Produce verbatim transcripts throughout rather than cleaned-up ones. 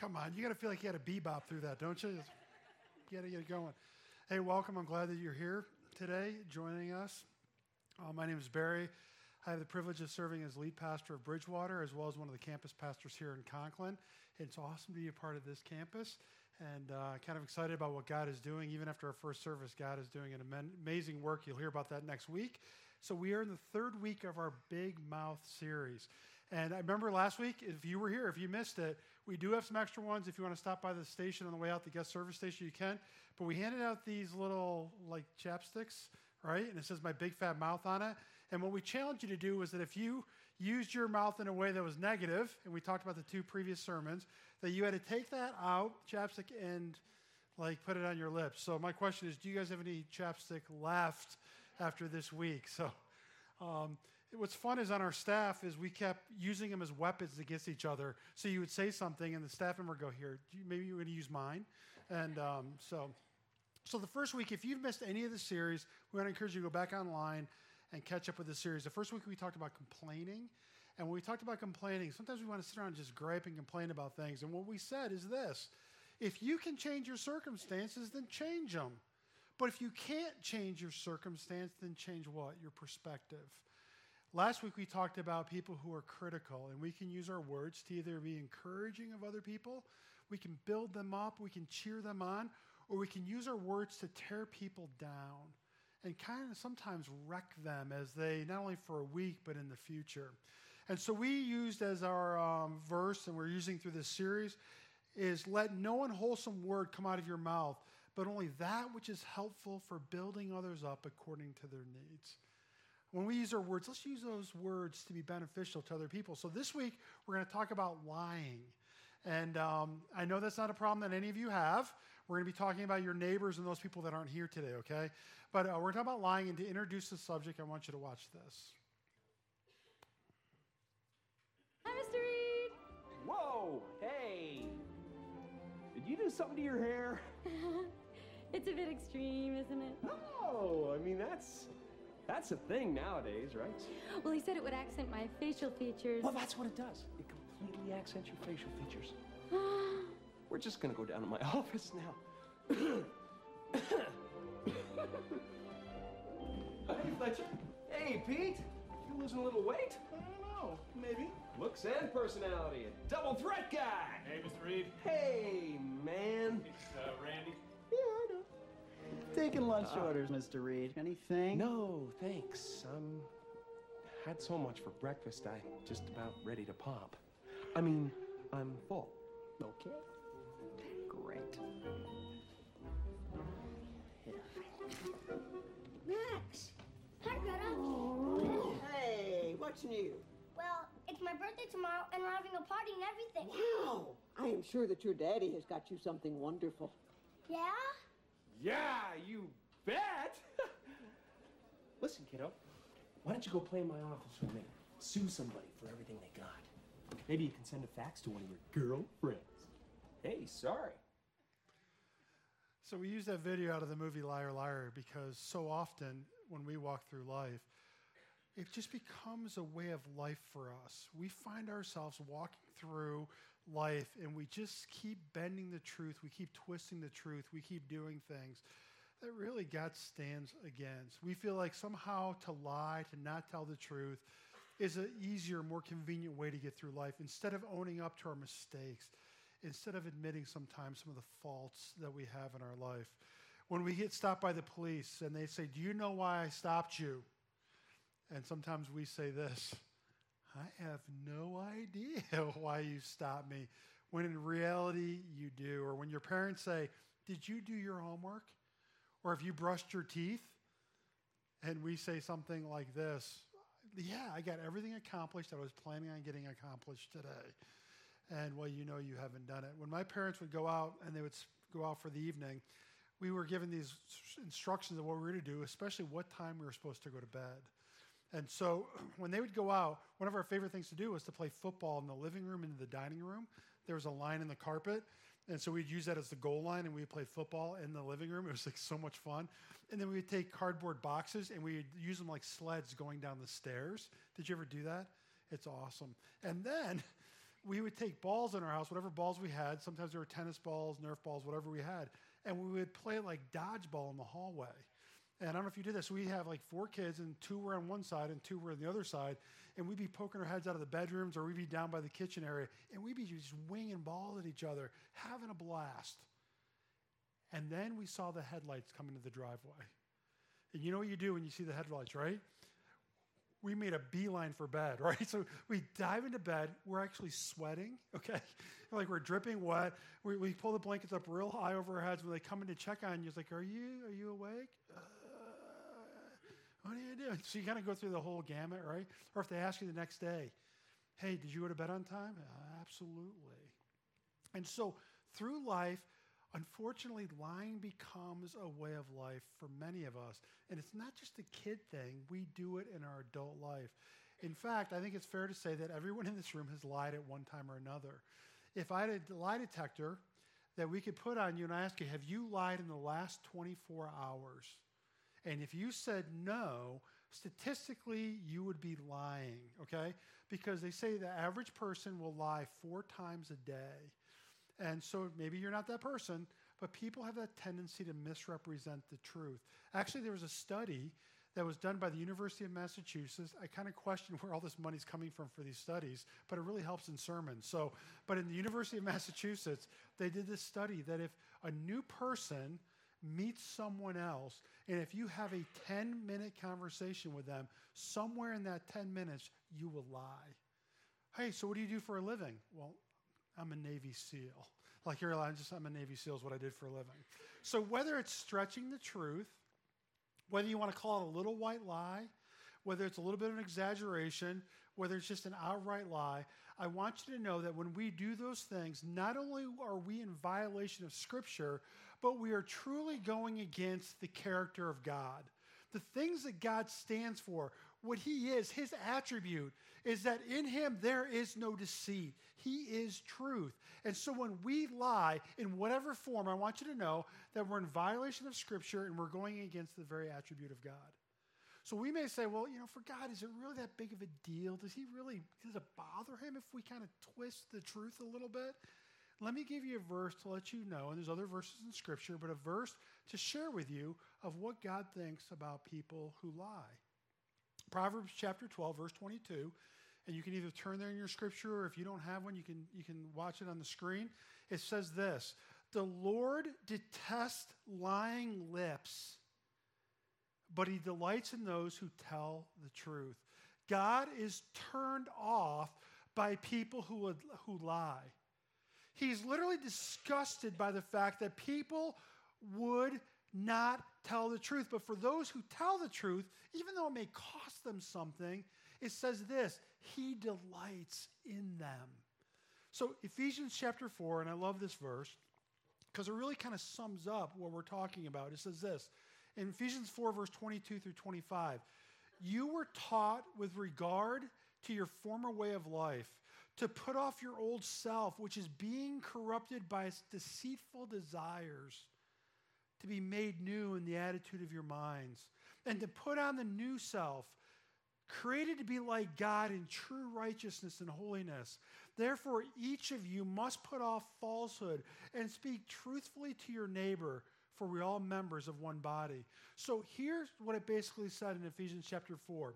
Come on, you got to feel like you had to bebop through that, don't you? You got to get it going. Hey, welcome. I'm glad that you're here today joining us. Uh, my name is Barry. I have the privilege of serving as lead pastor of Bridgewater, as well as one of the campus pastors here in Conklin. It's awesome to be a part of this campus, and uh, kind of excited about what God is doing. Even after our first service, God is doing an amazing work. You'll hear about that next week. So we are in the third week of our Big Mouth series. And I remember last week, if you were here, if you missed it, we do have some extra ones. If you want to stop by the station on the way out, the guest service station, you can. But we handed out these little, like, chapsticks, right? And it says my big fat mouth on it. And what we challenge you to do was that if you used your mouth in a way that was negative, and we talked about the two previous sermons, that you had to take that out, chapstick, and, like, put it on your lips. So my question is, do you guys have any chapstick left after this week? So um, what's fun is on our staff is we kept using them as weapons against each other. So you would say something, and the staff member would go, here, do you, maybe you're going to use mine. And um, so, so the first week, if you've missed any of the series, we want to encourage you to go back online and catch up with the series. The first week we talked about complaining. And when we talked about complaining, sometimes we want to sit around and just gripe and complain about things. And what we said is this: if you can change your circumstances, then change them. But if you can't change your circumstance, then change what? Your perspective. Last week we talked about people who are critical, and we can use our words to either be encouraging of other people, we can build them up, we can cheer them on, or we can use our words to tear people down and kind of sometimes wreck them as they, not only for a week, but in the future. And so we used as our um, verse, and we're using through this series, is let no unwholesome word come out of your mouth, but only that which is helpful for building others up according to their needs. When we use our words, let's use those words to be beneficial to other people. So this week, we're going to talk about lying. And um, I know that's not a problem that any of you have. We're going to be talking about your neighbors and those people that aren't here today, okay? But uh, we're going to talk about lying, and to introduce the subject, I want you to watch this. Hi, Mister Reed. Whoa, hey. Did you do something to your hair? It's a bit extreme, isn't it? Oh, I mean, that's that's a thing nowadays, right? Well, he said it would accent my facial features. Well, that's what it does. It completely accents your facial features. We're just gonna go down to my office now. Hey, Fletcher. Hey, Pete. You losing a little weight? I don't know. Maybe. Looks and personality. A double threat guy. Hey, Mister Reed. Hey, man. It's uh, Randy. Yeah, I know. Taking lunch Uh, orders, Mister Reed. Anything? No, thanks. I'm had so much for breakfast, I'm just about ready to pop. I mean, I'm full. Okay. Great. Max! Hi, Greta. Hey, what's new? Well, it's my birthday tomorrow, and we're having a party and everything. Wow! I am sure that your daddy has got you something wonderful. Yeah? Yeah, you bet. Listen, kiddo, why don't you go play in my office with me? Sue somebody for everything they got. Maybe you can send a fax to one of your girlfriends. Hey, sorry. So we use that video out of the movie Liar, Liar because so often when we walk through life, it just becomes a way of life for us. We find ourselves walking through life and we just keep bending the truth. We keep twisting the truth. We keep doing things that really God stands against. We feel like somehow to lie, to not tell the truth is an easier, more convenient way to get through life instead of owning up to our mistakes, instead of admitting sometimes some of the faults that we have in our life. When we get stopped by the police and they say, do you know why I stopped you? And sometimes we say this, I have no idea why you stopped me, when in reality you do. Or when your parents say, did you do your homework? Or have you brushed your teeth? And we say something like this, yeah, I got everything accomplished that I was planning on getting accomplished today. And well, you know you haven't done it. When my parents would go out and they would go out for the evening, we were given these instructions of what we were to do, especially what time we were supposed to go to bed. And so when they would go out, one of our favorite things to do was to play football in the living room and in the dining room. There was a line in the carpet, and so we'd use that as the goal line, and we'd play football in the living room. It was like so much fun. And then we would take cardboard boxes, and we would use them like sleds going down the stairs. Did you ever do that? It's awesome. And then we would take balls in our house, whatever balls we had. Sometimes they were tennis balls, Nerf balls, whatever we had. And we would play like dodgeball in the hallway. And I don't know if you did this. We have like four kids, and two were on one side and two were on the other side. And we'd be poking our heads out of the bedrooms, or we'd be down by the kitchen area, and we'd be just winging balls at each other, having a blast. And then we saw the headlights come into the driveway. And you know what you do when you see the headlights, right? We made a beeline for bed, right? So we dive into bed. We're actually sweating, okay? Like we're dripping wet. We, we pull the blankets up real high over our heads. When they come in to check on you, it's like, are you, are you awake? Uh, what are you doing? So you kind of go through the whole gamut, right? Or if they ask you the next day, hey, did you go to bed on time? Uh, absolutely. And so through life, unfortunately, lying becomes a way of life for many of us. And it's not just a kid thing. We do it in our adult life. In fact, I think it's fair to say that everyone in this room has lied at one time or another. If I had a lie detector that we could put on you and I ask you, have you lied in the last twenty-four hours? And if you said no, statistically, you would be lying, okay? Because they say the average person will lie four times a day. And so maybe you're not that person, but people have that tendency to misrepresent the truth. Actually, there was a study that was done by the University of Massachusetts. I kind of question where all this money's coming from for these studies, but it really helps in sermons. So, but in the University of Massachusetts, they did this study that if a new person meets someone else, and if you have a ten-minute conversation with them, somewhere in that ten minutes, you will lie. Hey, so what do you do for a living? Well, I'm a Navy SEAL. Like you're lying, just I'm a Navy SEAL is what I did for a living. So whether it's stretching the truth, whether you want to call it a little white lie, whether it's a little bit of an exaggeration, whether it's just an outright lie, I want you to know that when we do those things, not only are we in violation of Scripture, but we are truly going against the character of God. The things that God stands for, what he is, his attribute, is that in him there is no deceit. He is truth. And so when we lie in whatever form, I want you to know that we're in violation of Scripture and we're going against the very attribute of God. So we may say, well, you know, for God, is it really that big of a deal? Does he really, does it bother him if we kind of twist the truth a little bit? Let me give you a verse to let you know, and there's other verses in Scripture, but a verse to share with you of what God thinks about people who lie. Proverbs chapter twelve, verse twenty-two, and you can either turn there in your Scripture, or if you don't have one, you can, you can watch it on the screen. It says this, the Lord detests lying lips, but he delights in those who tell the truth. God is turned off by people who would, who lie. He's literally disgusted by the fact that people would not tell the truth. But for those who tell the truth, even though it may cost them something, it says this, he delights in them. So Ephesians chapter four, and I love this verse because it really kind of sums up what we're talking about. It says this, in Ephesians four, verse twenty-two through twenty-five, you were taught with regard to your former way of life to put off your old self, which is being corrupted by its deceitful desires, to be made new in the attitude of your minds, and to put on the new self, created to be like God in true righteousness and holiness. Therefore, each of you must put off falsehood and speak truthfully to your neighbor, for we're all members of one body. So here's what it basically said in Ephesians chapter four.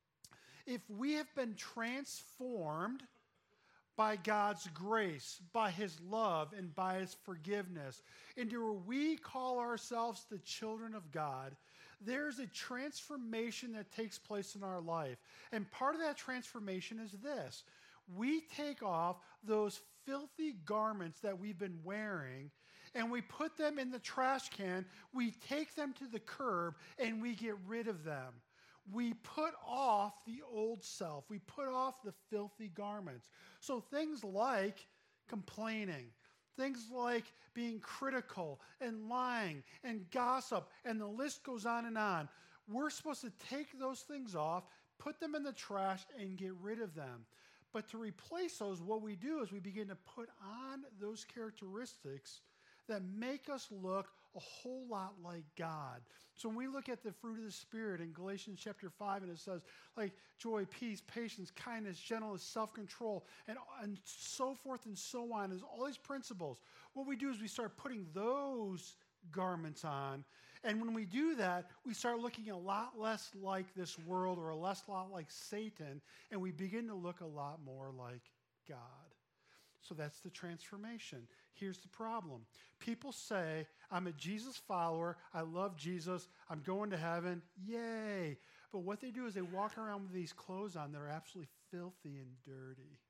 If we have been transformed by God's grace, by his love, and by his forgiveness, into where we call ourselves the children of God, there's a transformation that takes place in our life. And part of that transformation is this. We take off those filthy garments that we've been wearing, and we put them in the trash can. We take them to the curb, and we get rid of them. We put off the old self. We put off the filthy garments. So things like complaining, things like being critical and lying and gossip, and the list goes on and on. We're supposed to take those things off, put them in the trash, and get rid of them. But to replace those, what we do is we begin to put on those characteristics that make us look a whole lot like God. So when we look at the fruit of the Spirit in Galatians chapter five, and it says, like joy, peace, patience, kindness, gentleness, self-control, and, and so forth and so on, is all these principles. What we do is we start putting those garments on, and when we do that, we start looking a lot less like this world or a less lot like Satan, and we begin to look a lot more like God. So that's the transformation. Here's the problem. People say, I'm a Jesus follower, I love Jesus, I'm going to heaven, yay. But what they do is they walk around with these clothes on that are absolutely filthy and dirty.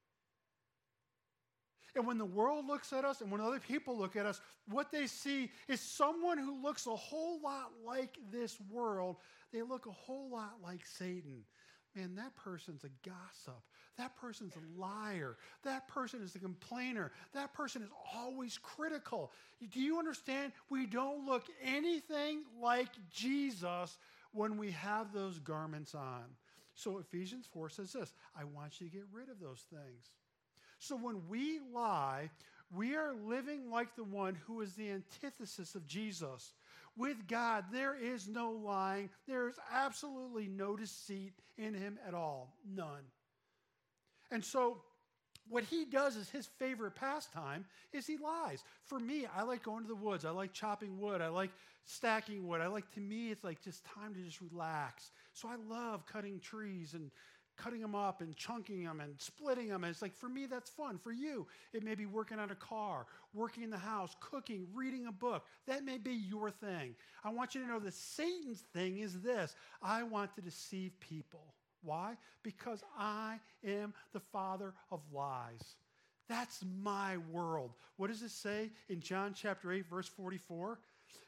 And when the world looks at us and when other people look at us, what they see is someone who looks a whole lot like this world. They look a whole lot like Satan. Man, that person's a gossip. That person's a liar. That person is a complainer. That person is always critical. Do you understand? We don't look anything like Jesus when we have those garments on. So Ephesians four says this, I want you to get rid of those things. So when we lie, we are living like the one who is the antithesis of Jesus. With God, there is no lying. There is absolutely no deceit in him at all. None. And so what he does is his favorite pastime is he lies. For me, I like going to the woods. I like chopping wood. I like stacking wood. I like, to me, it's like just time to just relax. So I love cutting trees and cutting them up and chunking them and splitting them. And it's like, for me, that's fun. For you, it may be working on a car, working in the house, cooking, reading a book. That may be your thing. I want you to know that Satan's thing is this. I want to deceive people. Why? Because I am the father of lies. That's my world. What does it say in John chapter eight, verse forty-four?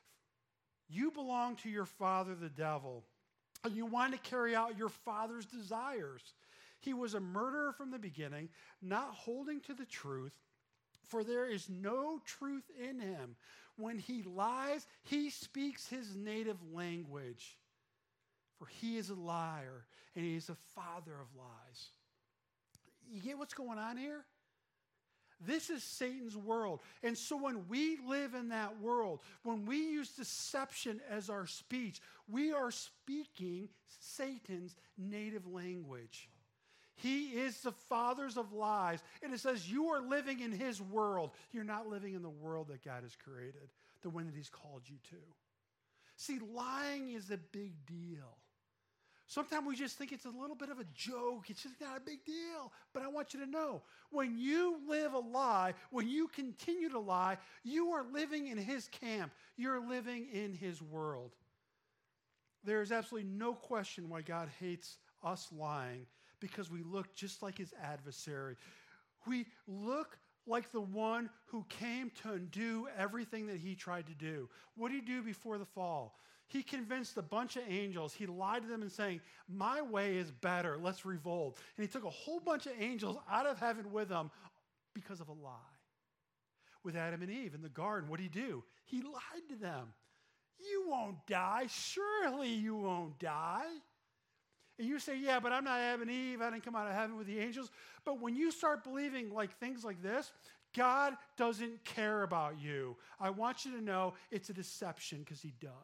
You belong to your father, the devil, and you want to carry out your father's desires. He was a murderer from the beginning, not holding to the truth, for there is no truth in him. When he lies, he speaks his native language. For he is a liar, and he is a father of lies. You get what's going on here? This is Satan's world. And so when we live in that world, when we use deception as our speech, we are speaking Satan's native language. He is the father of lies. And it says you are living in his world. You're not living in the world that God has created, the one that he's called you to. See, lying is a big deal. Sometimes we just think it's a little bit of a joke. It's just not a big deal. But I want you to know, when you live a lie, when you continue to lie, you are living in his camp. You're living in his world. There is absolutely no question why God hates us lying, because we look just like his adversary. We look like the one who came to undo everything that he tried to do. What did he do before the fall? He convinced a bunch of angels. He lied to them and saying, my way is better. Let's revolt. And he took a whole bunch of angels out of heaven with him because of a lie. With Adam and Eve in the garden, what did he do? He lied to them. You won't die. Surely you won't die. And you say, yeah, but I'm not Adam and Eve. I didn't come out of heaven with the angels. But when you start believing like things like this, God doesn't care about you. I want you to know it's a deception, because he does.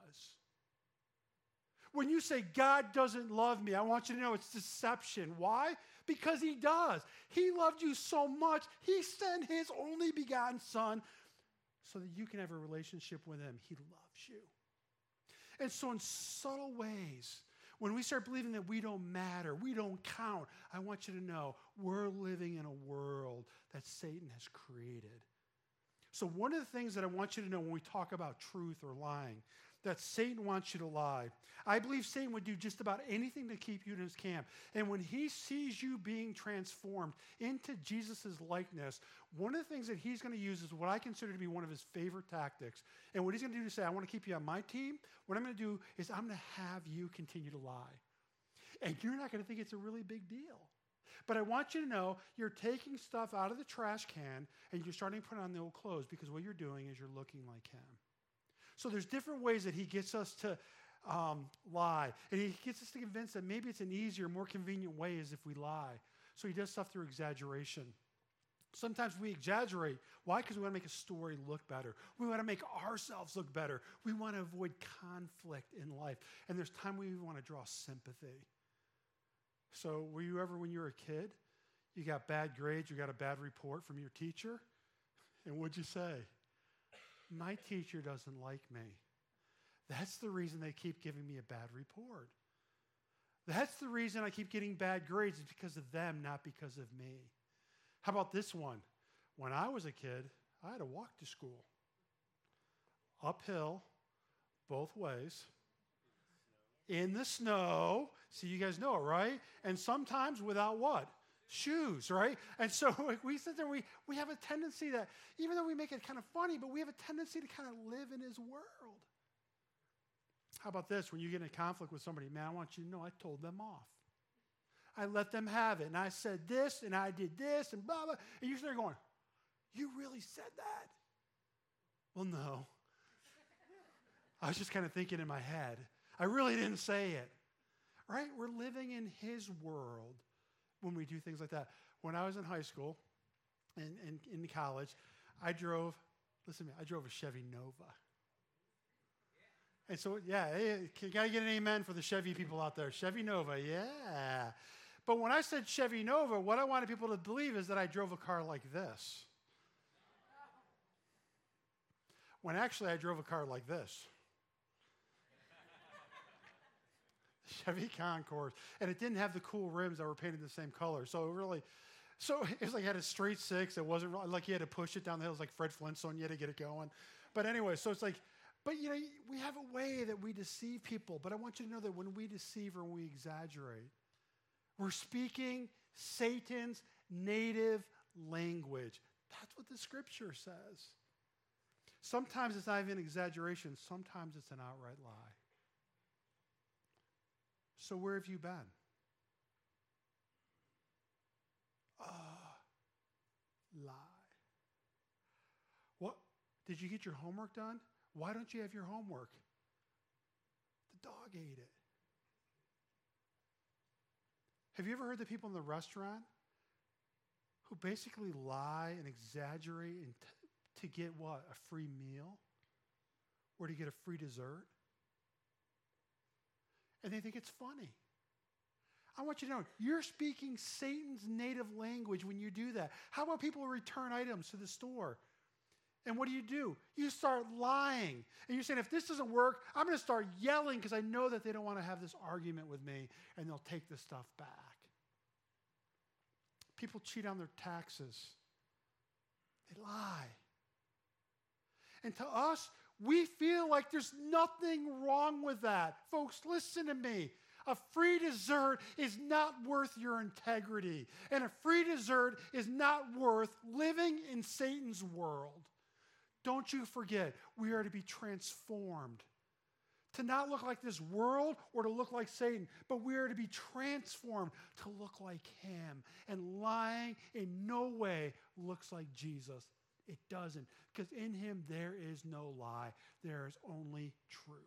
When you say God doesn't love me, I want you to know it's deception. Why? Because he does. He loved you so much, he sent his only begotten son so that you can have a relationship with him. He loves you. And so in subtle ways, when we start believing that we don't matter, we don't count, I want you to know we're living in a world that Satan has created. So one of the things that I want you to know when we talk about truth or lying, that Satan wants you to lie. I believe Satan would do just about anything to keep you in his camp. And when he sees you being transformed into Jesus' likeness, one of the things that he's going to use is what I consider to be one of his favorite tactics. And what he's going to do to say, I want to keep you on my team, what I'm going to do is I'm going to have you continue to lie. And you're not going to think it's a really big deal. But I want you to know you're taking stuff out of the trash can and you're starting to put on the old clothes, because what you're doing is you're looking like him. So there's different ways that he gets us to um, lie. And he gets us to convince that maybe it's an easier, more convenient way is if we lie. So he does stuff through exaggeration. Sometimes we exaggerate. Why? Because we want to make a story look better. We want to make ourselves look better. We want to avoid conflict in life. And there's time we even want to draw sympathy. So were you ever, when you were a kid, you got bad grades, you got a bad report from your teacher? And what'd you say? My teacher doesn't like me. That's the reason they keep giving me a bad report. That's the reason I keep getting bad grades. It's because of them, not because of me. How about this one? When I was a kid, I had to walk to school. Uphill, both ways. In the snow. See, you guys know it, right? And sometimes without what? Shoes, right? And so we sit there, we, we have a tendency that, even though we make it kind of funny, but we have a tendency to kind of live in his world. How about this? When you get in a conflict with somebody, man, I want you to know I told them off. I let them have it. And I said this, and I did this, and blah, blah. And you're there going, you really said that? Well, no. I was just kind of thinking in my head. I really didn't say it. Right? We're living in his world when we do things like that. When I was in high school and, and in college, I drove, listen to me, I drove a Chevy Nova. And so, yeah, hey, can I get an amen for the Chevy people out there? Chevy Nova, yeah. But when I said Chevy Nova, what I wanted people to believe is that I drove a car like this. When actually I drove a car like this. Chevy Concours. And it didn't have the cool rims that were painted the same color. So it really, so it was like it had a straight six. It wasn't really, like you had to push it down the hill. It was like Fred Flintstone. You had to get it going. But anyway, so it's like, but you know, we have a way that we deceive people. But I want you to know that when we deceive or when we exaggerate, we're speaking Satan's native language. That's what the scripture says. Sometimes it's not even exaggeration. Sometimes it's an outright lie. So where have you been? Ah, uh, lie. What? Did you get your homework done? Why don't you have your homework? The dog ate it. Have you ever heard the people in the restaurant who basically lie and exaggerate and t- to get what? A free meal? Or to get a free dessert? And they think it's funny. I want you to know, you're speaking Satan's native language when you do that. How about people who return items to the store? And what do you do? You start lying. And you're saying, if this doesn't work, I'm going to start yelling because I know that they don't want to have this argument with me, and they'll take the stuff back. People cheat on their taxes. They lie. And to us, we feel like there's nothing wrong with that. Folks, listen to me. A free dessert is not worth your integrity. And a free dessert is not worth living in Satan's world. Don't you forget, we are to be transformed. To not look like this world or to look like Satan, but we are to be transformed to look like him. And lying in no way looks like Jesus. It doesn't, because in him there is no lie. There is only truth.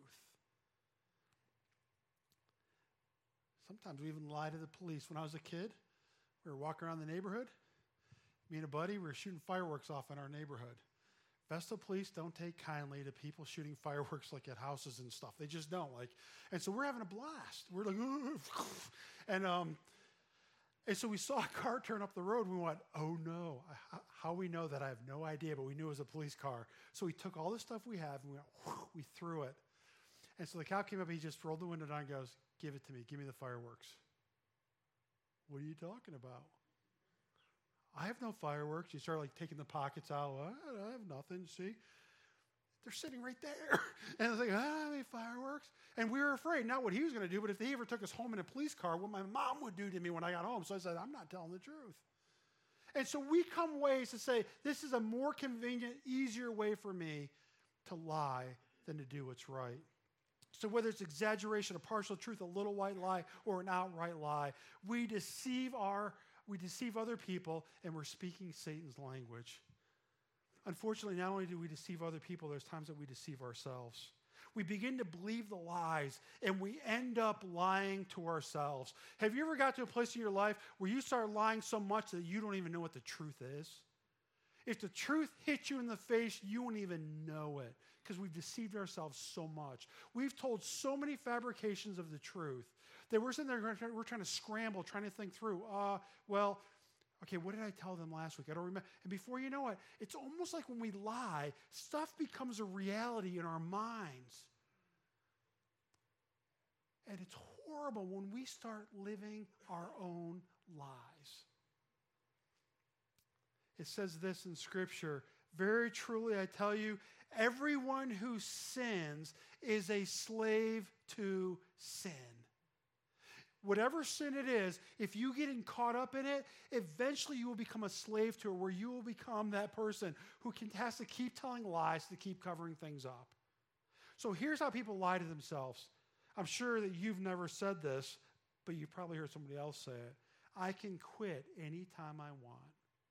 Sometimes we even lie to the police. When I was a kid, we were walking around the neighborhood. Me and a buddy, we were shooting fireworks off in our neighborhood. Vestal police don't take kindly to people shooting fireworks like at houses and stuff. They just don't. Like, and so we're having a blast. We're like, and um, and so we saw a car turn up the road. And we went, oh no! How we know that, I have no idea, but we knew it was a police car. So we took all the stuff we have and we went, we threw it. And so the cop came up. He just rolled the window down and goes, "Give it to me. Give me the fireworks." What are you talking about? I have no fireworks. You start like taking the pockets out. Well, I have nothing. See, they're sitting right there. And I was like, I don't have any fireworks. And we were afraid, not what he was going to do, but if he ever took us home in a police car, what my mom would do to me when I got home. So I said, I'm not telling the truth. And so we come ways to say, this is a more convenient, easier way for me to lie than to do what's right. So whether it's exaggeration, a partial truth, a little white lie, or an outright lie, we deceive our We deceive other people, and we're speaking Satan's language. Unfortunately, not only do we deceive other people, there's times that we deceive ourselves. We begin to believe the lies, and we end up lying to ourselves. Have you ever got to a place in your life where you start lying so much that you don't even know what the truth is? If the truth hits you in the face, you won't even know it because we've deceived ourselves so much. We've told so many fabrications of the truth that we're sitting there, we're trying to scramble, trying to think through, uh, well, okay, what did I tell them last week? I don't remember. And before you know it, it's almost like when we lie, stuff becomes a reality in our minds. And it's horrible when we start living our own lies. It says this in Scripture, very truly I tell you, everyone who sins is a slave to sin. Whatever sin it is, if you get caught up in it, eventually you will become a slave to it, where you will become that person who can, has to keep telling lies to keep covering things up. So here's how people lie to themselves. I'm sure that you've never said this, but you've probably heard somebody else say it. I can quit anytime I want.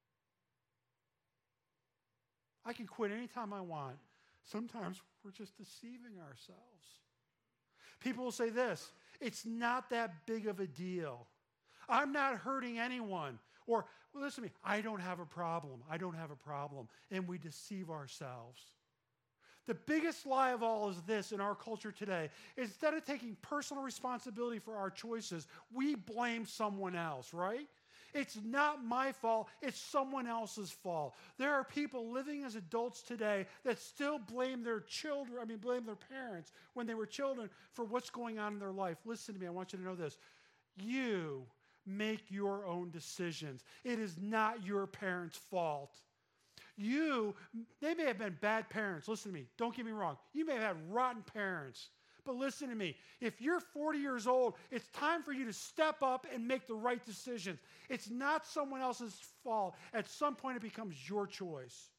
I can quit anytime I want. Sometimes we're just deceiving ourselves. People will say this, it's not that big of a deal. I'm not hurting anyone. Or, well, listen to me, I don't have a problem. I don't have a problem. And we deceive ourselves. The biggest lie of all is this in our culture today. Instead of taking personal responsibility for our choices, we blame someone else, right? It's not my fault, it's someone else's fault. There are people living as adults today that still blame their children, I mean, blame their parents when they were children for what's going on in their life. Listen to me, I want you to know this. You make your own decisions. It is not your parents' fault. You, they may have been bad parents. Listen to me, don't get me wrong. You may have had rotten parents. But listen to me, if you're forty years old, it's time for you to step up and make the right decisions. It's not someone else's fault. At some point, it becomes your choice.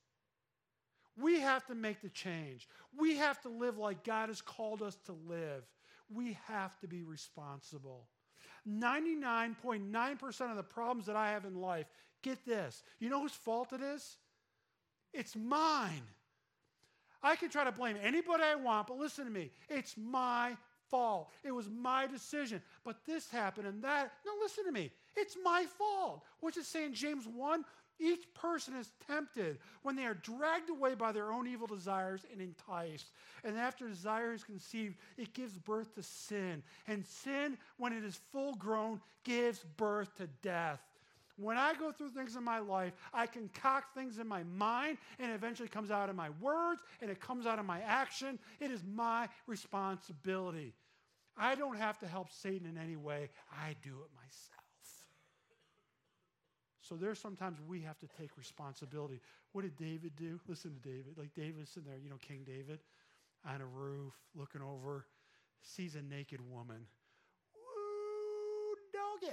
We have to make the change. We have to live like God has called us to live. We have to be responsible. ninety-nine point nine percent of the problems that I have in life, get this, you know whose fault it is? It's mine. I can try to blame anybody I want, but listen to me. It's my fault. It was my decision. But this happened and that. No, listen to me. It's my fault. What's it say in James one? Each person is tempted when they are dragged away by their own evil desires and enticed. And after desire is conceived, it gives birth to sin. And sin, when it is full grown, gives birth to death. When I go through things in my life, I concoct things in my mind, and it eventually comes out in my words, and it comes out in my action. It is my responsibility. I don't have to help Satan in any way. I do it myself. So there's sometimes we have to take responsibility. What did David do? Listen to David. Like David's sitting there, you know, King David, on a roof, looking over, sees a naked woman. Woo, doggy.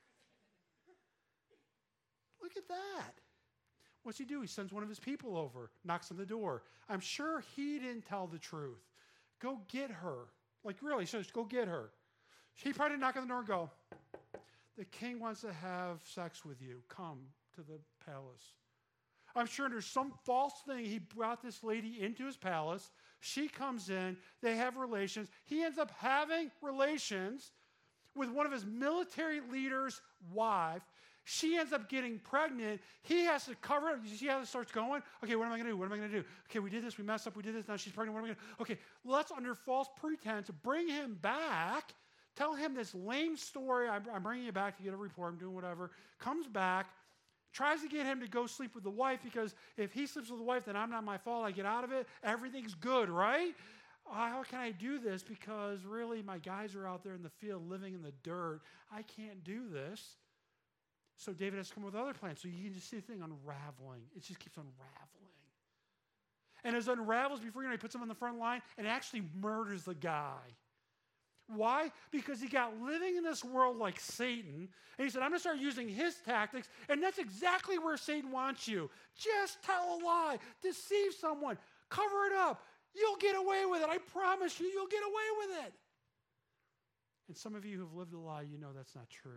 Look at that. What's he do? He sends one of his people over, knocks on the door. I'm sure he didn't tell the truth. Go get her. Like really, he says, go get her. He probably didn't knock on the door and go, the king wants to have sex with you. Come to the palace. I'm sure there's some false thing. He brought this lady into his palace. She comes in. They have relations. He ends up having relations with one of his military leaders' wife. She ends up getting pregnant. He has to cover it. You see how this starts going? Okay, what am I going to do? What am I going to do? Okay, we did this. We messed up. We did this. Now she's pregnant. What am I going to do? Okay, let's, under false pretense, bring him back. Tell him this lame story. I'm, I'm bringing you back to get a report. I'm doing whatever. Comes back. Tries to get him to go sleep with the wife because if he sleeps with the wife, then I'm not my fault. I get out of it. Everything's good, right? Oh, how can I do this? Because really my guys are out there in the field living in the dirt. I can't do this. So David has to come up with other plans. So you can just see the thing unraveling. It just keeps unraveling. And as it unravels, before you know, he puts him on the front line and actually murders the guy. Why? Because he got living in this world like Satan. And he said, I'm going to start using his tactics. And that's exactly where Satan wants you. Just tell a lie. Deceive someone. Cover it up. You'll get away with it. I promise you, you'll get away with it. And some of you who've lived a lie, you know that's not true.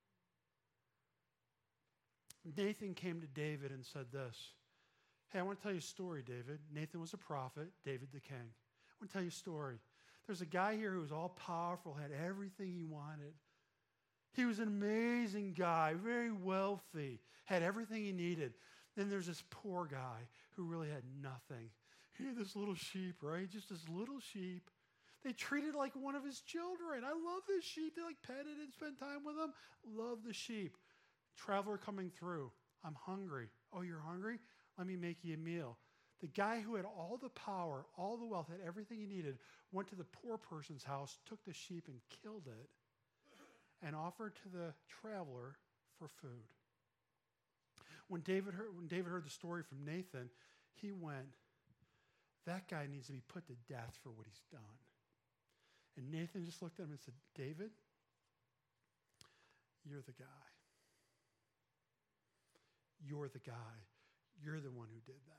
Nathan came to David and said this. Hey, I want to tell you a story, David. Nathan was a prophet, David the king. I want to tell you a story. There's a guy here who was all powerful, had everything he wanted. He was an amazing guy, very wealthy, had everything he needed. Then there's this poor guy who really had nothing. He had this little sheep, right? Just this little sheep. They treated it like one of his children. I love this sheep. They like pet it and spend time with him. Love the sheep. Traveler coming through. I'm hungry. Oh, you're hungry? Let me make you a meal. The guy who had all the power, all the wealth, had everything he needed, went to the poor person's house, took the sheep and killed it, and offered to the traveler for food. When David heard, when David heard the story from Nathan, he went, that guy needs to be put to death for what he's done. And Nathan just looked at him and said, David, you're the guy. You're the guy. You're the one who did that.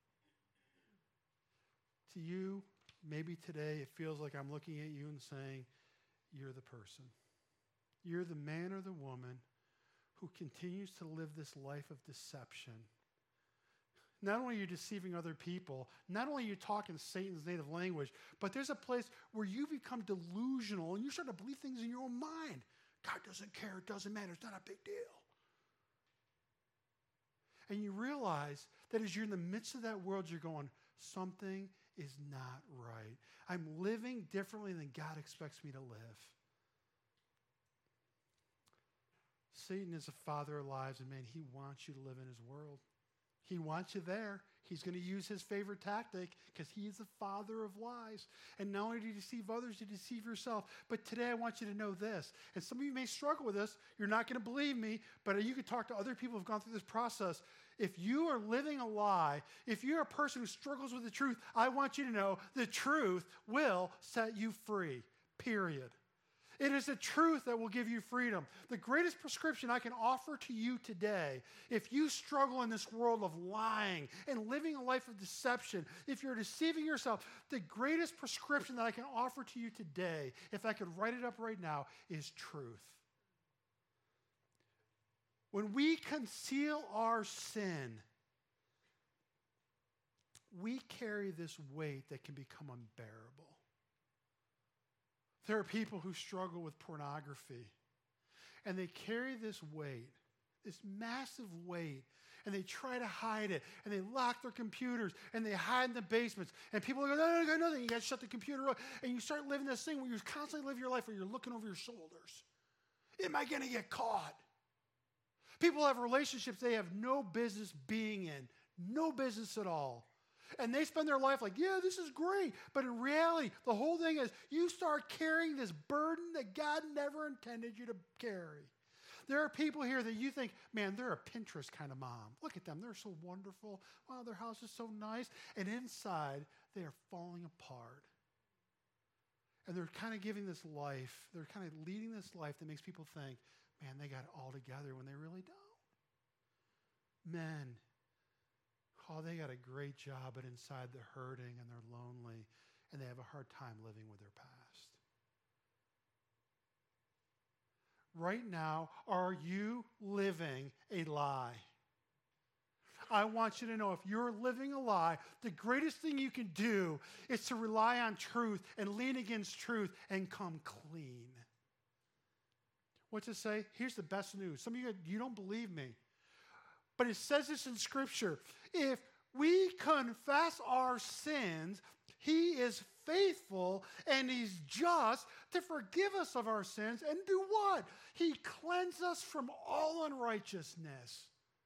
To you, maybe today it feels like I'm looking at you and saying, you're the person. You're the man or the woman who continues to live this life of deception. Not only are you deceiving other people, not only are you talking Satan's native language, but there's a place where you become delusional and you start to believe things in your own mind. God doesn't care, it doesn't matter, it's not a big deal. And you realize that as you're in the midst of that world, you're going, something is not right. I'm living differently than God expects me to live. Satan is the father of lies, and man, he wants you to live in his world. He wants you there. He's going to use his favorite tactic because he is the father of lies. And not only do you deceive others, you deceive yourself. But today I want you to know this. And some of you may struggle with this. You're not going to believe me, but you can talk to other people who have gone through this process. If you are living a lie, if you're a person who struggles with the truth, I want you to know the truth will set you free, period. It is the truth that will give you freedom. The greatest prescription I can offer to you today, if you struggle in this world of lying and living a life of deception, if you're deceiving yourself, the greatest prescription that I can offer to you today, if I could write it up right now, is truth. When we conceal our sin, we carry this weight that can become unbearable. There are people who struggle with pornography, and they carry this weight, this massive weight, and they try to hide it, and they lock their computers, and they hide in the basements, and people go, no, no, no, no, you got to shut the computer off, and you start living this thing where you constantly live your life where you're looking over your shoulders. Am I going to get caught? People have relationships they have no business being in, no business at all. And they spend their life like, yeah, this is great. But in reality, the whole thing is you start carrying this burden that God never intended you to carry. There are people here that you think, man, they're a Pinterest kind of mom. Look at them. They're so wonderful. Wow, their house is so nice. And inside, they are falling apart. And they're kind of giving this life, they're kind of leading this life that makes people think, man, they got it all together when they really don't. Men, oh, they got a great job, but inside they're hurting and they're lonely and they have a hard time living with their past. Right now, are you living a lie? I want you to know if you're living a lie, the greatest thing you can do is to rely on truth and lean against truth and come clean. What's it say? Here's the best news. Some of you, you don't believe me. But it says this in Scripture. If we confess our sins, he is faithful and he's just to forgive us of our sins and do what? He cleanses us from all unrighteousness.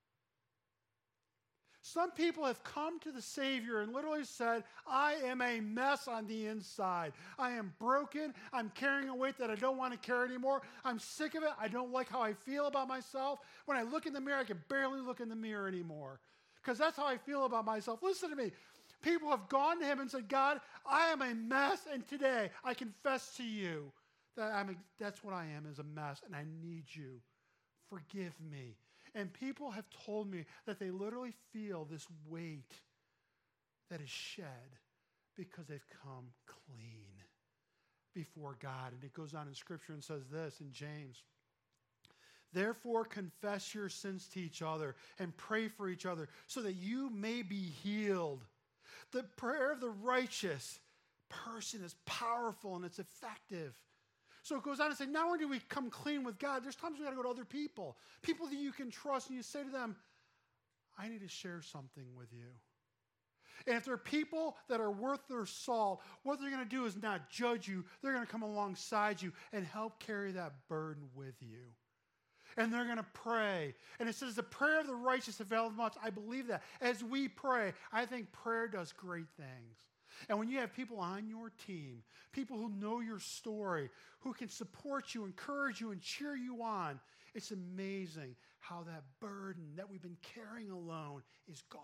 Some people have come to the Savior and literally said, I am a mess on the inside. I am broken. I'm carrying a weight that I don't want to carry anymore. I'm sick of it. I don't like how I feel about myself. When I look in the mirror, I can barely look in the mirror anymore because that's how I feel about myself. Listen to me. People have gone to him and said, God, I am a mess, and today I confess to you that I'm a, that's what I am, is a mess, and I need you. Forgive me. And people have told me that they literally feel this weight that is shed because they've come clean before God. And it goes on in Scripture and says this in James. Therefore, confess your sins to each other and pray for each other so that you may be healed. The prayer of the righteous person is powerful and it's effective. So it goes on to say, not only do we come clean with God, there's times we got to go to other people, people that you can trust, and you say to them, I need to share something with you. And if there are people that are worth their salt, what they're going to do is not judge you. They're going to come alongside you and help carry that burden with you. And they're going to pray. And it says the prayer of the righteous availeth much. I believe that. As we pray, I think prayer does great things. And when you have people on your team, people who know your story, who can support you, encourage you, and cheer you on, it's amazing how that burden that we've been carrying alone is gone.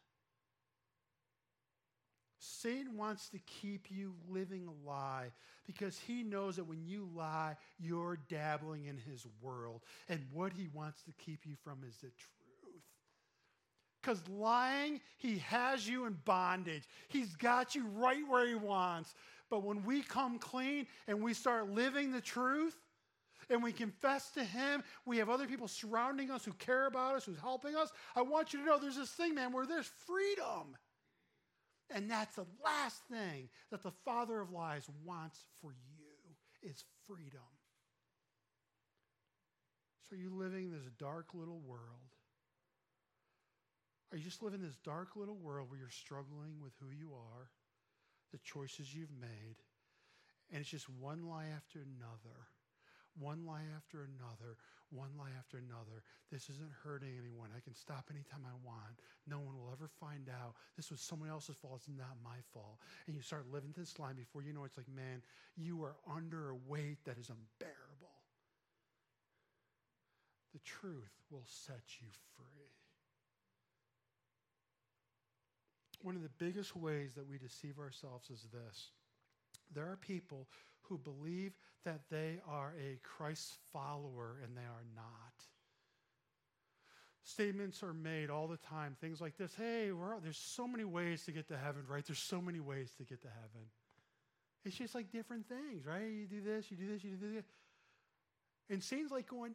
Satan wants to keep you living a lie because he knows that when you lie, you're dabbling in his world. And what he wants to keep you from is the truth. Because lying, he has you in bondage. He's got you right where he wants. But when we come clean and we start living the truth, and we confess to him, we have other people surrounding us who care about us, who's helping us. I want you to know there's this thing, man, where there's freedom. And that's the last thing that the father of lies wants for you is freedom. So are you living in this dark little world? Are you just living in this dark little world where you're struggling with who you are, the choices you've made, and it's just one lie after another? One lie after another, one lie after another. This isn't hurting anyone. I can stop anytime I want. No one will ever find out. This was someone else's fault. It's not my fault. And you start living this lie before you know it's like, man, you are under a weight that is unbearable. The truth will set you free. One of the biggest ways that we deceive ourselves is this. There are people who believe that they are a Christ follower and they are not. Statements are made all the time, things like this. Hey, we're, there's so many ways to get to heaven, right? There's so many ways to get to heaven. It's just like different things, right? You do this, you do this, you do this. And Satan's like going,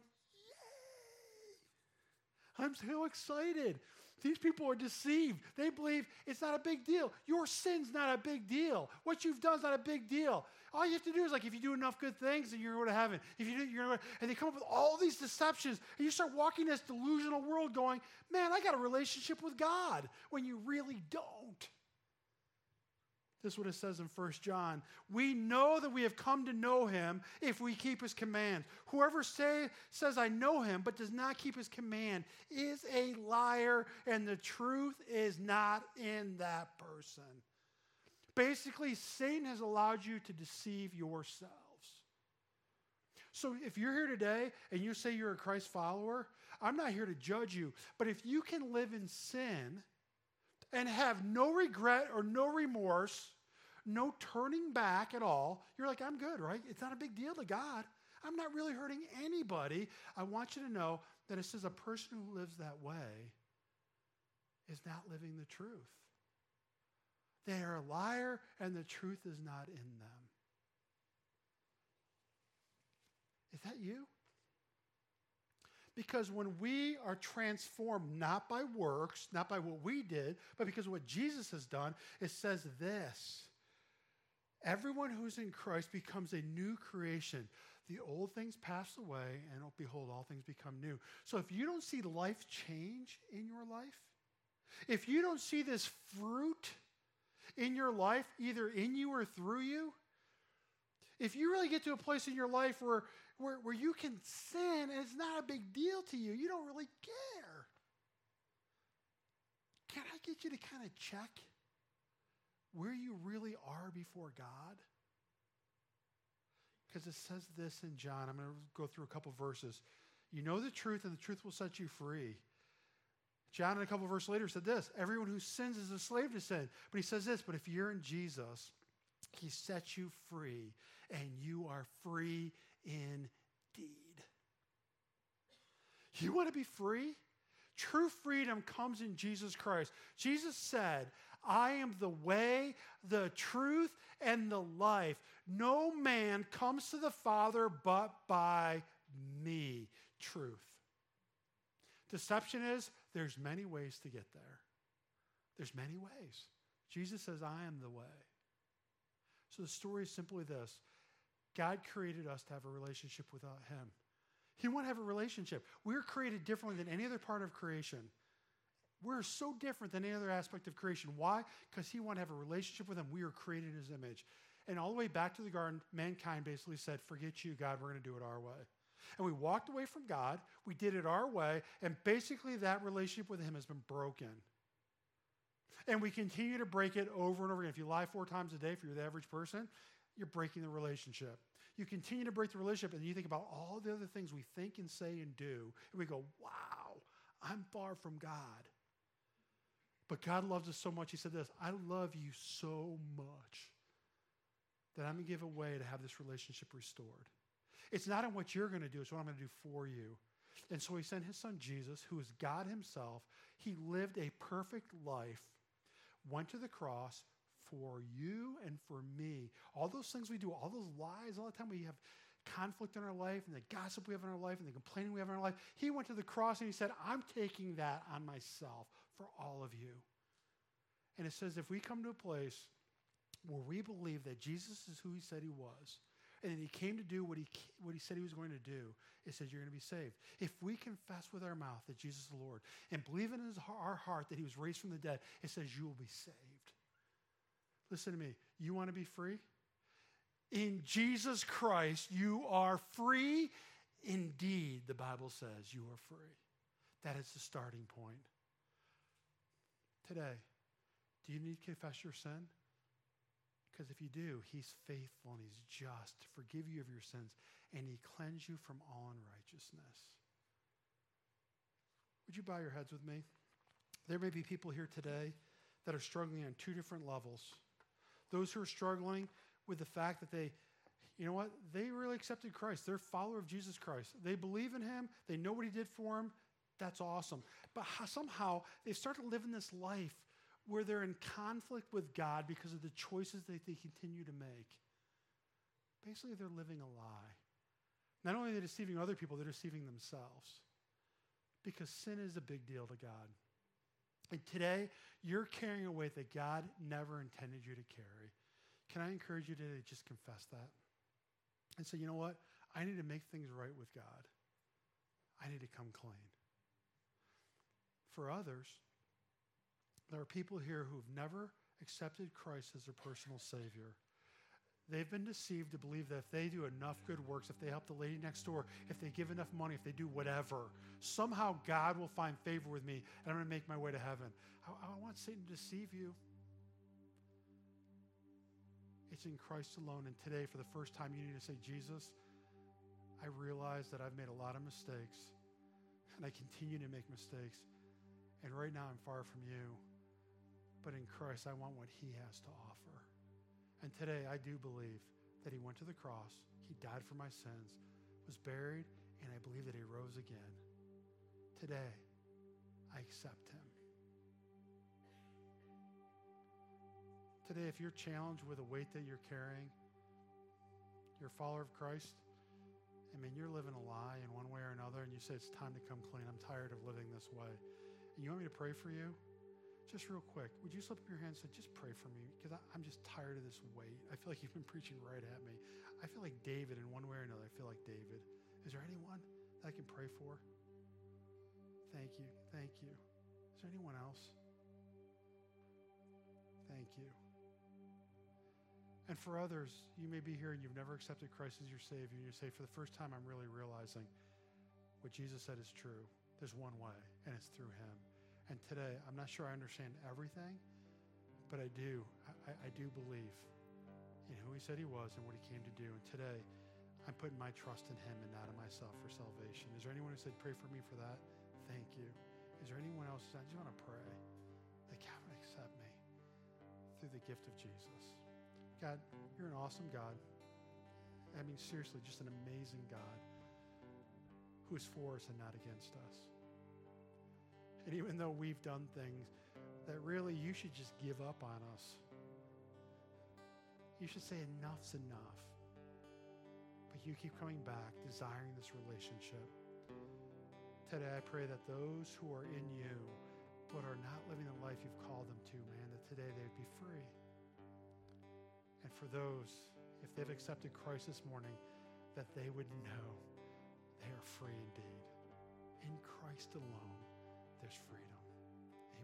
yay! I'm so excited. These people are deceived. They believe it's not a big deal. Your sin's not a big deal. What you've done is not a big deal. All you have to do is like if you do enough good things, then you're going to heaven. If you do, you're going to, and they come up with all these deceptions, and you start walking this delusional world going, man, I got a relationship with God, when you really don't. This is what it says in First John. We know that we have come to know him if we keep his command. Whoever say, says, I know him, but does not keep his command is a liar, and the truth is not in that person. Basically, Satan has allowed you to deceive yourselves. So if you're here today and you say you're a Christ follower, I'm not here to judge you, but if you can live in sin and have no regret or no remorse, no turning back at all, you're like, I'm good, right? It's not a big deal to God. I'm not really hurting anybody. I want you to know that it says a person who lives that way is not living the truth. They are a liar, and the truth is not in them. Is that you? Because when we are transformed, not by works, not by what we did, but because of what Jesus has done, it says this. Everyone who's in Christ becomes a new creation. The old things pass away, and oh, behold, all things become new. So if you don't see life change in your life, if you don't see this fruit in your life, either in you or through you, if you really get to a place in your life where, where, where you can sin and it's not a big deal to you, you don't really care, can I get you to kind of check where you really are before God? Because it says this in John. I'm going to go through a couple verses. You know the truth, and the truth will set you free. John, in a couple verses later, said this. Everyone who sins is a slave to sin. But he says this, but if you're in Jesus, he sets you free, and you are free indeed. You want to be free? True freedom comes in Jesus Christ. Jesus said, I am the way, the truth, and the life. No man comes to the Father but by me. Truth. Deception is, there's many ways to get there. There's many ways. Jesus says, I am the way. So the story is simply this. God created us to have a relationship with him. He wants to have a relationship. We're created differently than any other part of creation. We're so different than any other aspect of creation. Why? Because he wanted to have a relationship with him. We were created in his image. And all the way back to the garden, mankind basically said, forget you, God, we're going to do it our way. And we walked away from God. We did it our way. And basically that relationship with him has been broken. And we continue to break it over and over again. If you lie four times a day, if you're the average person, you're breaking the relationship. You continue to break the relationship, and you think about all the other things we think and say and do, and we go, wow, I'm far from God. But God loves us so much, he said this, I love you so much that I'm going to give a way to have this relationship restored. It's not in what you're going to do, it's what I'm going to do for you. And so he sent his son Jesus, who is God himself. He lived a perfect life, went to the cross for you and for me. All those things we do, all those lies, all the time we have conflict in our life and the gossip we have in our life and the complaining we have in our life. He went to the cross and he said, I'm taking that on myself for all of you. And it says if we come to a place where we believe that Jesus is who he said he was, and that he came to do what he, what he said he was going to do, it says you're going to be saved. If we confess with our mouth that Jesus is the Lord and believe in his, our heart that he was raised from the dead, it says you will be saved. Listen to me. You want to be free? In Jesus Christ, you are free indeed, the Bible says you are free. That is the starting point. Today, do you need to confess your sin? Because if you do, he's faithful and he's just to forgive you of your sins, and he cleanse you from all unrighteousness. Would you bow your heads with me? There may be people here today that are struggling on two different levels. Those who are struggling with the fact that they, you know what, they really accepted Christ. They're a follower of Jesus Christ. They believe in him. They know what he did for them. That's awesome. But how, somehow they start to live in this life where they're in conflict with God because of the choices that they continue to make. Basically, they're living a lie. Not only are they deceiving other people, they're deceiving themselves. Because sin is a big deal to God. And today, you're carrying a weight that God never intended you to carry. Can I encourage you today to just confess that? And say, you know what? I need to make things right with God. I need to come clean. For others, there are people here who've never accepted Christ as their personal Savior. They've been deceived to believe that if they do enough good works, if they help the lady next door, if they give enough money, if they do whatever, somehow God will find favor with me and I'm going to make my way to heaven. I, I want Satan to deceive you. It's in Christ alone. And today, for the first time, you need to say, Jesus, I realize that I've made a lot of mistakes and I continue to make mistakes. And right now I'm far from you. But in Christ, I want what he has to offer. And today, I do believe that he went to the cross, he died for my sins, was buried, and I believe that he rose again. Today, I accept him. Today, if you're challenged with a weight that you're carrying, you're a follower of Christ, I mean, you're living a lie in one way or another, and you say, it's time to come clean. I'm tired of living this way. And you want me to pray for you? Just real quick, would you slip up your hand and say, just pray for me, because I'm just tired of this weight. I feel like you've been preaching right at me. I feel like David in one way or another. I feel like David. Is there anyone that I can pray for? Thank you. Thank you. Is there anyone else? Thank you. And for others, you may be here and you've never accepted Christ as your Savior, and you say, for the first time, I'm really realizing what Jesus said is true. There's one way, and it's through him. And today, I'm not sure I understand everything, but I do. I, I do believe in who he said he was and what he came to do. And today, I'm putting my trust in him and not in myself for salvation. Is there anyone who said, pray for me for that? Thank you. Is there anyone else who said, I just want to pray that God would accept me through the gift of Jesus? God, you're an awesome God. I mean, seriously, just an amazing God who is for us and not against us. And even though we've done things that really you should just give up on us, you should say enough's enough. But you keep coming back, desiring this relationship. Today I pray that those who are in you but are not living the life you've called them to, man, that today they would be free. And for those, if they've accepted Christ this morning, that they would know they are free indeed. In Christ alone, there's freedom.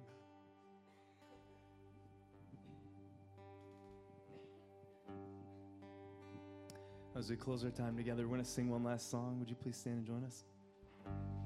As we close our time together, we're going to sing one last song. Would you please stand and join us?